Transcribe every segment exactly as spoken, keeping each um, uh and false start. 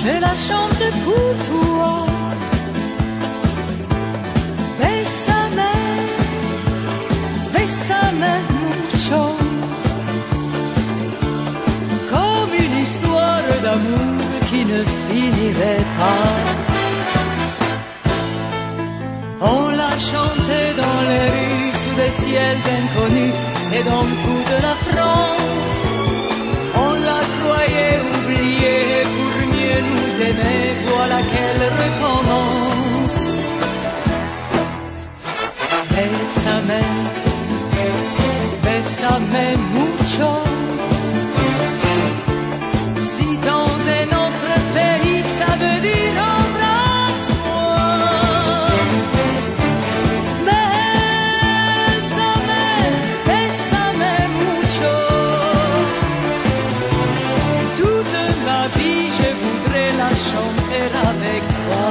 je la chante pour toi. Bésame, bésame mucho, comme une histoire d'amour qui ne finirait pas. On l'a chantait dans les rues sous des ciels inconnus et dans toute la France. On la croyait oubliée pour mieux nous aimer, voilà qu'elle recommence. Bésame, bésame mucho. Si dans un autre pays ça veut dire embrasse-moi. Bésame, bésame mucho. Toute ma vie je voudrais la chanter avec toi.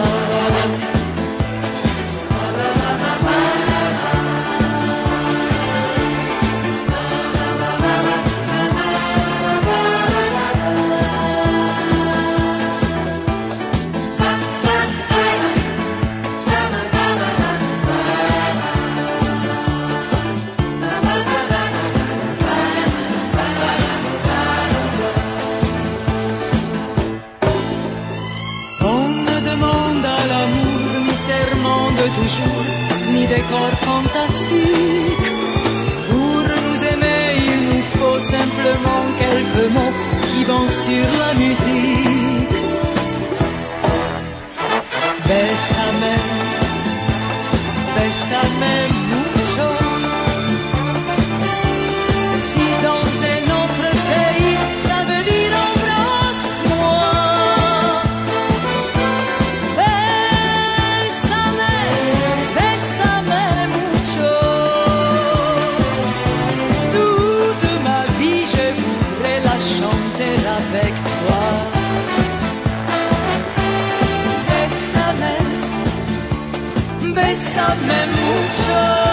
Toujours, ni décor fantastique. Pour nous aimer, il nous faut simplement quelques mots qui vont sur la musique. Bésame, bésame mucho. Si dans un autre pays, ça veut dire embrasse-moi. Avec toi, bésame, bésame mucho.